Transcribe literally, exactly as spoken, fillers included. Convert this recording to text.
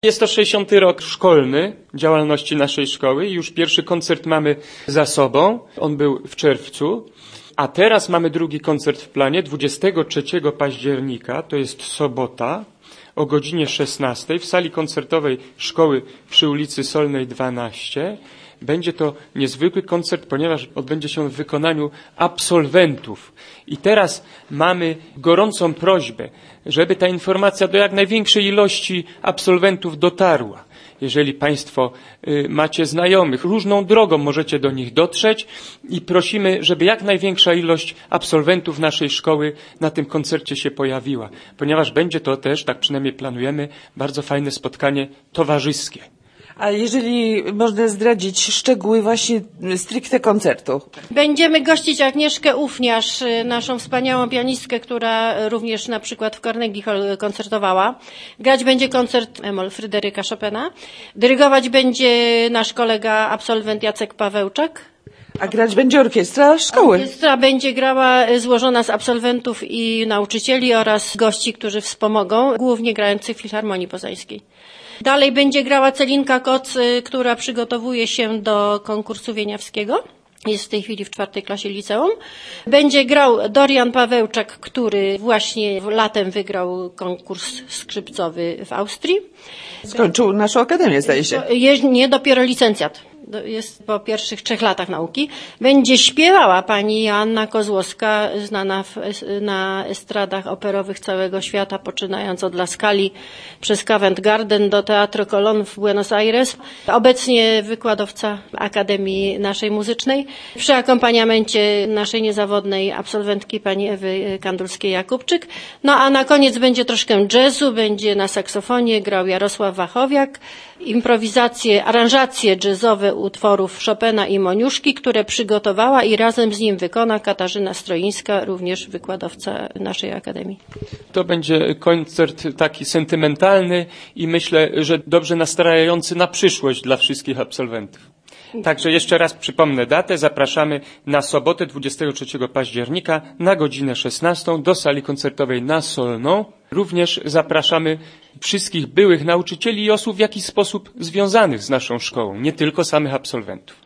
Jest to sześćdziesiąty rok szkolny działalności naszej szkoły i już pierwszy koncert mamy za sobą. On był w czerwcu. A teraz mamy drugi koncert w planie, dwudziestego trzeciego października, to jest sobota, o godzinie szesnastej w sali koncertowej szkoły przy ulicy Solnej dwanaście. Będzie to niezwykły koncert, ponieważ odbędzie się w wykonaniu absolwentów. I teraz mamy gorącą prośbę, żeby ta informacja do jak największej ilości absolwentów dotarła. Jeżeli Państwo y, macie znajomych, różną drogą możecie do nich dotrzeć i prosimy, żeby jak największa ilość absolwentów naszej szkoły na tym koncercie się pojawiła, ponieważ będzie to też, tak przynajmniej planujemy, bardzo fajne spotkanie towarzyskie. A jeżeli można zdradzić szczegóły właśnie stricte koncertu? Będziemy gościć Agnieszkę Ufniarz, naszą wspaniałą pianistkę, która również na przykład w Carnegie Hall koncertowała. Grać będzie koncert e-moll Fryderyka Chopina. Dyrygować będzie nasz kolega, absolwent Jacek Pawełczak. A grać będzie orkiestra szkoły? Orkiestra będzie grała złożona z absolwentów i nauczycieli oraz gości, którzy wspomogą, głównie grających w Filharmonii Poznańskiej. Dalej będzie grała Celinka Koc, która przygotowuje się do konkursu wieniawskiego. Jest w tej chwili w czwartej klasie liceum. Będzie grał Dorian Pawełczak, który właśnie latem wygrał konkurs skrzypcowy w Austrii. Skończył naszą akademię, zdaje się. Je, nie, dopiero licencjat. Jest po pierwszych trzech latach nauki. Będzie śpiewała pani Joanna Kozłowska, znana w, na estradach operowych całego świata, poczynając od La Scali przez Covent Garden do Teatro Colón w Buenos Aires. Obecnie wykładowca Akademii naszej muzycznej. Przy akompaniamencie naszej niezawodnej absolwentki pani Ewy Kandulskiej-Jakubczyk. No a na koniec będzie troszkę jazzu, będzie na saksofonie grał Jarosław Wachowiak. Improwizacje, aranżacje jazzowe utworów Chopina i Moniuszki, które przygotowała i razem z nim wykona Katarzyna Stroińska, również wykładowca naszej Akademii. To będzie koncert taki sentymentalny i myślę, że dobrze nastrajający na przyszłość dla wszystkich absolwentów. Także jeszcze raz przypomnę datę. Zapraszamy na sobotę dwudziestego trzeciego października na godzinę szesnastą do sali koncertowej na Solną. Również zapraszamy wszystkich byłych nauczycieli i osób w jakiś sposób związanych z naszą szkołą, nie tylko samych absolwentów.